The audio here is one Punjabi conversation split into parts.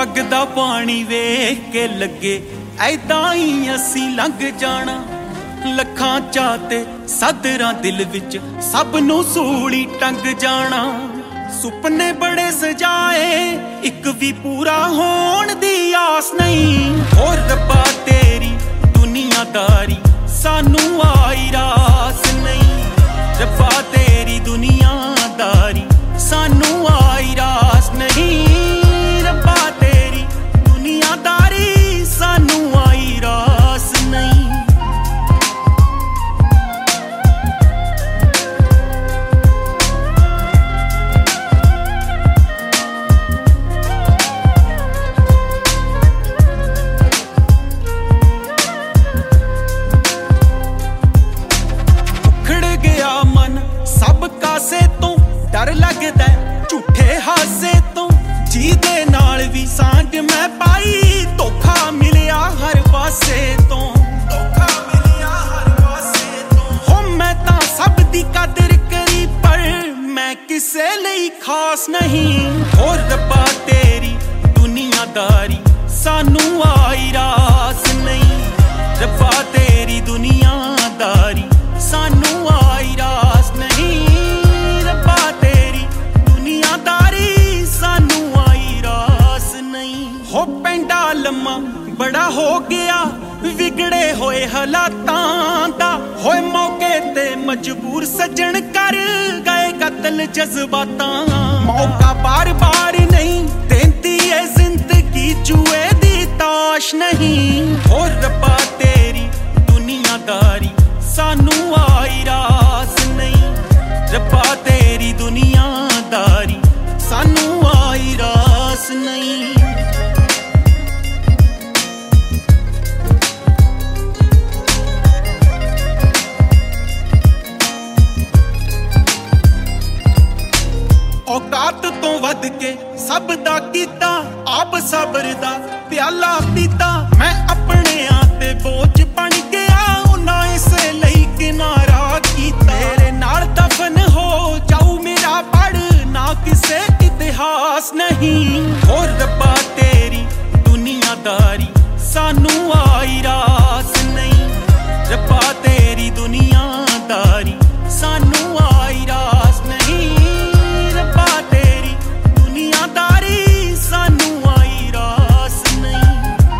ਵਗਦਾ ਪਾਣੀ ਵੇਖ ਕੇ ਲੱਗੇ ਐਦਾਂ ਹੀ ਅਸੀਂ ਲੰਘ ਜਾਣਾ। ਲੱਖਾਂ ਚਾਹ ਤੇ ਸਦਰਾਂ ਦਿਲ ਵਿੱਚ ਸਭ ਨੂੰ ਸੂਲੀ ਟੰਗ ਜਾਣਾ। ਸੁਪਨੇ ਬੜੇ ਸਜਾਏ ਇੱਕ ਵੀ ਪੂਰਾ ਹੋਣ ਦੀ ਆਸ ਨਹੀਂ। ਹੋਰ ਰੱਬਾ ਤੇਰੀ ਦੁਨੀਆਦਾਰੀ ਸਾਨੂੰ ਆਈ ਰਾਸ ਨਹੀਂ। ਰੱਬਾ ਤੇਰੀ ਦੁਨੀਆਦਾਰੀ ਸਾਨੂੰ ਆਈ ਰਾਸ ਨਹੀਂ। ਰੱਬਾ ਤੇਰੀ ਦੁਨੀਆਦਾਰੀ ਸਾਨੂੰ ਆਈ ਰਾਸ ਨਹੀਂ। ਸਭ ਕਾਸੇ ਤੋਂ ਡਰ ਲੱਗਦਾ ਝੂਠੇ ਹਾਸੇ ਤੋਂ। ਜਿਹਦੇ ਨਾਲ ਵੀ ਸਾਂਝ ਮੈਂ ਪਾਈ ਧੋਖਾ ਮਿਲਿਆ ਹਰ ਪਾਸੇ ਤੋਂ। ਧੋਖਾ ਮਿਲਿਆ ਹਰ ਪਾਸੇ ਤੋਂ। ਹੋ ਮੈਂ ਤਾਂ ਸਭ ਦੀ ਕਦਰ ਕਰੀ ਪਰ ਮੈਂ ਕਿਸੇ ਲਈ ਖਾਸ ਨਹੀਂ। ਹੋਰ ਰੱਬਾ ਤੇਰੀ ਦੁਨੀਆਦਾਰੀ ਸਾਨੂੰ ਆਈ ਰਾਸ ਨਹੀਂ। ਰੱਬਾ ਤੇਰੀ ਦੁਨੀਆਦਾਰੀ ਸਾਨੂੰ ਆਈ ਰਾਸ ਨਹੀਂ। ਰੱਬਾ ਤੇਰੀ ਦੁਨੀਆਦਾਰੀ ਸਾਨੂੰ ਆਈ ਰਾਸ ਨਹੀਂ। ਹੋ ਪੈਂਡਾ ਲੰਮਾ ਬੜਾ ਹੋ ਗਿਆ ਵਿਗੜੇ ਹੋਏ ਹਾਲਾਤਾਂ ਦਾ। ਹੋਏ ਮੌਕੇ ਤੇ ਮਜਬੂਰ ਸੱਜਣ ਕਰ ਗਏ ਕਤਲ ਜਜ਼ਬਾਤਾਂ। ਮੌਕਾ ਬਾਰ-ਬਾਰ ਨਹੀਂ ਦੇਂਦੀ ਏ ਜ਼ਿੰਦਗੀ ਜੂਏ ਦੀ ਤਾਸ਼ ਨਹੀਂ। ਹੋਰ ਰੱਬਾ ਤੇਰੀ ਦੁਨੀਆਦਾਰੀ ਸਾਨੂੰ ਆਈ ਰਾਸ ਨਹੀਂ। ਰੱਬਾ ਤੇਰੀ ਦੁਨੀਆਦਾਰੀ ਸਾਨੂੰ ਆਈ ਰਾਸ ਨਹੀਂ। ਔਕਾਤ ਤੋਂ ਵੱਧ ਕੇ ਸਭ ਦਾ ਕੀਤਾ ਆਪ ਸਬਰ ਦਾ ਪਿਆਲਾ ਪੀਤਾ। ਮੈਂ ਆਪਣਿਆਂ ਤੇ ਬੋਝ ਬਣ ਗਿਆ ਉਹਨਾਂ ਇਸੇ ਲਈ ਕਿਨਾਰਾ ਕੀਤਾ। ਤੇਰੇ ਨਾਲ ਦਫਨ ਹੋ ਜਾਊ ਮੇਰਾ ਪੜ ਨਾ ਕਿਸੇ ਇਤਿਹਾਸ ਨਹੀਂ। ਹੋਰ ਰੱਬਾ ਤੇਰੀ ਦੁਨੀਆਦਾਰੀ ਸਾਨੂੰ ਆਈ ਰਾਸ ਨਹੀਂ। ਰੱਬਾ ਤੇਰੀ ਦੁਨੀਆਦਾਰੀ ਸਾਨੂੰ ਆਈ ਰਾਸ ਨਹੀਂ। ਰੱਬਾ ਤੇਰੀ ਦੁਨੀਆਦਾਰੀ ਸਾਨੂੰ ਆਈ ਰਾਸ ਨਹੀਂ।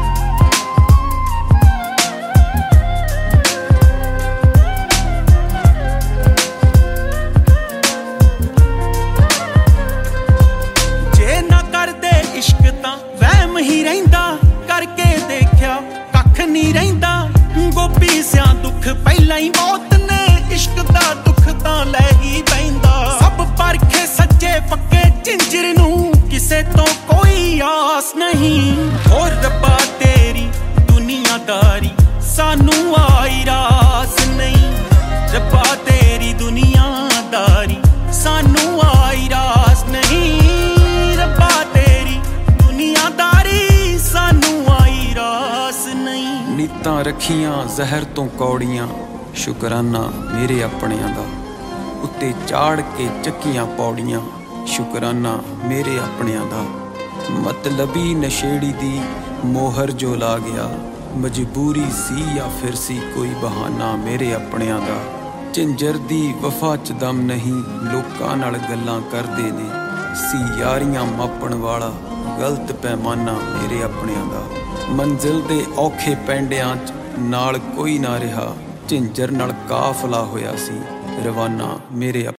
ਜੇ ਨਾ ਕਰਦੇ ਇਸ਼ਕ ਤਾਂ ਵਹਿਮ ਹੀ ਰਹਿੰਦਾ। ਕਰਕੇ ਦੇਖਿਆ ਕੱਖ ਨਹੀਂ ਰਹਿੰਦਾ। ਗੋਪੀ ਸਿਆਂ ਦੁੱਖ ਪਹਿਲਾਂ ਹੀ ਮੌਤ ਨੇ ਇਸ਼ਕ ਦਾ ਦੁੱਖ ਤਾਂ ਲੈ ਹੀ ਪੈਂਦਾ। ਸਭ ਪਰਖੇ ਸੱਚੇ ਪੱਕੇ ਝਿੰਜਰ ਨੂੰ ਕਿਸੇ ਤੋਂ ਕੋਈ ਆਸ ਨਹੀਂ। ਹੋਰ ਰੱਬਾ ਤੇਰੀ ਦੁਨੀਆਦਾਰੀ ਸਾਨੂੰ ਆਈ ਰਾਸ ਨਹੀਂ। ਰੱਬਾ ਤੇਰੀ ਦੁਨੀਆਦਾਰੀ ਸਾਨੂੰ ਆਈ ਰਾਸ ਨਹੀਂ। ਰੱਬਾ ਤੇਰੀ ਦੁਨੀਆਦਾਰੀ ਸਾਨੂੰ ਆਈ ਰਾਸ ਨਹੀਂ। ਨੀਤਾਂ ਰੱਖੀਆਂ ਜ਼ਹਿਰ ਤੋਂ ਕੌੜੀਆਂ ਸ਼ੁਕਰਾਨਾ ਮੇਰੇ ਆਪਣਿਆਂ ਦਾ। ਉੱਤੇ ਚਾੜ ਕੇ ਚੱਕੀਆਂ ਪੌੜੀਆਂ ਸ਼ੁਕਰਾਨਾ ਮੇਰੇ ਆਪਣਿਆਂ ਦਾ। ਮਤਲਬੀ ਨਸ਼ੇੜੀ ਦੀ ਮੋਹਰ ਜੋ ਲਾ ਗਿਆ ਮਜਬੂਰੀ ਸੀ ਜਾਂ ਫਿਰ ਸੀ ਕੋਈ ਬਹਾਨਾ ਮੇਰੇ ਆਪਣਿਆਂ ਦਾ। ਝਿੰਜਰ ਦੀ ਵਫਾ ਚ ਦਮ ਨਹੀਂ ਲੋਕਾਂ ਨਾਲ ਗੱਲਾਂ ਕਰਦੇ ਨੇ। ਸੀ ਯਾਰੀਆਂ ਮਾਪਣ ਵਾਲਾ ਗਲਤ ਪੈਮਾਨਾ ਮੇਰੇ ਆਪਣਿਆਂ ਦਾ। ਮੰਜ਼ਿਲ ਦੇ ਔਖੇ ਪੈਂਡਿਆਂ ਚ ਨਾਲ ਕੋਈ ਨਾ ਰਿਹਾ। ਝਿੰਜਰ ਨਾਲ ਕਾਫਲਾ ਹੋਇਆ ਸੀ ਰਵਾਨਾ ਮੇਰੇ